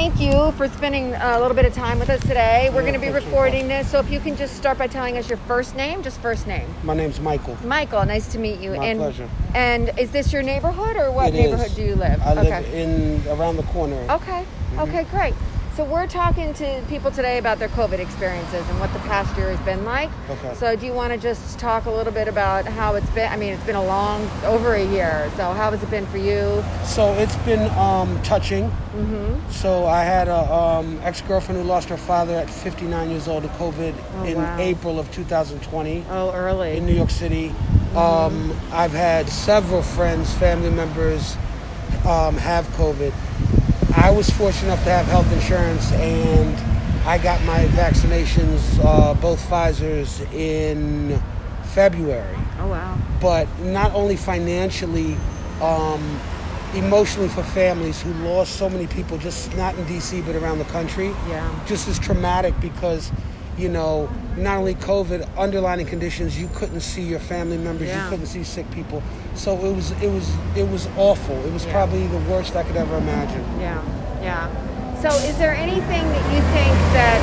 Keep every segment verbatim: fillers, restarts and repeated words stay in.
thank you for spending a little bit of time with us today. We're going to be recording this, so if you can just start by telling us your first name, just first name. My name's Michael. Michael, nice to meet you. My and, pleasure. And is this your neighborhood, or what It neighborhood is. do you live? I okay. live in around the corner. Okay. Mm-hmm. Okay, great. So we're talking to people today about their COVID experiences and what the past year has been like. Okay. So do you want to just talk a little bit about how it's been? I mean, it's been a long, over a year. So how has it been for you? So it's been um, touching. Mm-hmm. So I had a um, ex-girlfriend who lost her father at fifty-nine years old to COVID Oh, in wow. April of two thousand twenty Oh, early. in New York City. Mm-hmm. Um, I've had several friends, family members um, have COVID. I was fortunate enough to have health insurance, and I got my vaccinations, uh, both Pfizer's, in February. Oh, wow. But not only financially, um, emotionally for families who lost so many people, just not in D C but around the country. Yeah. Just as traumatic because, you know, not only COVID, underlying conditions, you couldn't see your family members, Yeah. you couldn't see sick people. So it was, it was, it was awful. It was Yeah. probably the worst I could ever imagine. Yeah, yeah. So is there anything that you think that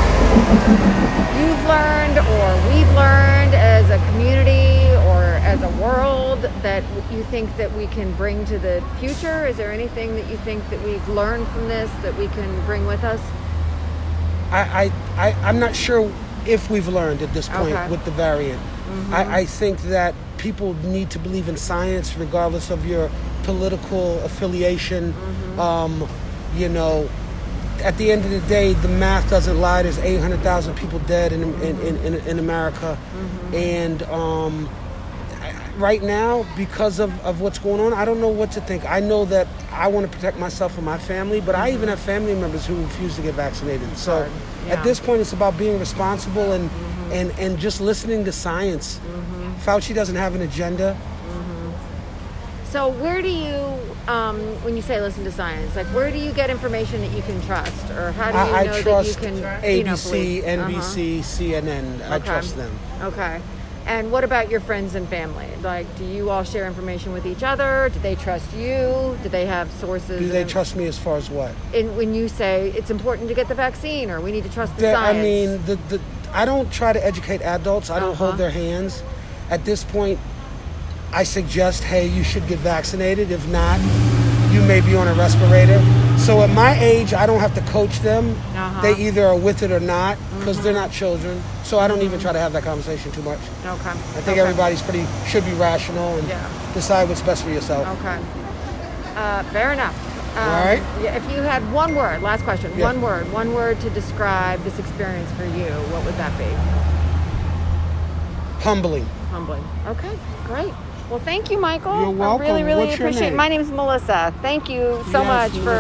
you've learned or we've learned as a community or as a world that you think that we can bring to the future? Is there anything that you think that we've learned from this that we can bring with us? I, I, I, I'm not sure if we've learned at this point Okay. with the variant. Mm-hmm. I, I think that people need to believe in science regardless of your political affiliation. Mm-hmm. Um, you know, at the end of the day, the math doesn't lie. There's eight hundred thousand people dead in, in, in, in, in America. Mm-hmm. And um, I- right now, because of, of what's going on, I don't know what to think. I know that I want to protect myself and my family, but I even have family members who refuse to get vaccinated. So Hard. Yeah. at this point, it's about being responsible and, Mm-hmm. and, and just listening to science. Mm-hmm. Fauci doesn't have an agenda. So where do you, um, when you say listen to science, like where do you get information that you can trust, or how do you I, know I trust that you can, A you know, B C, believe- N B C, Uh-huh. C N N. I Okay. trust them. Okay. And what about your friends and family? Like, do you all share information with each other? Do they trust you? Do they have sources? Do they of- trust me as far as what? in, when you say it's important to get the vaccine, or we need to trust the There- I science? mean, the, the, I don't try to educate adults. I don't Uh-huh. hold their hands. At this point, I suggest, hey, you should get vaccinated. If not, you may be on a respirator. So at my age, I don't have to coach them. Uh-huh. They either are with it or not, because they're not children. So I don't even try to have that conversation too much. Okay. I think Okay. everybody's pretty should be rational and Yeah. decide what's best for yourself. Okay. Uh, fair enough. Um, All right. Yeah, if you had one word, last question, Yeah. one word, one word to describe this experience for you, what would that be? Humbling. Humbling. Okay, great. Well, thank you, Michael. You're welcome. I really, really What's your appreciate it. name? My name is Melissa. Thank you so Yes, much for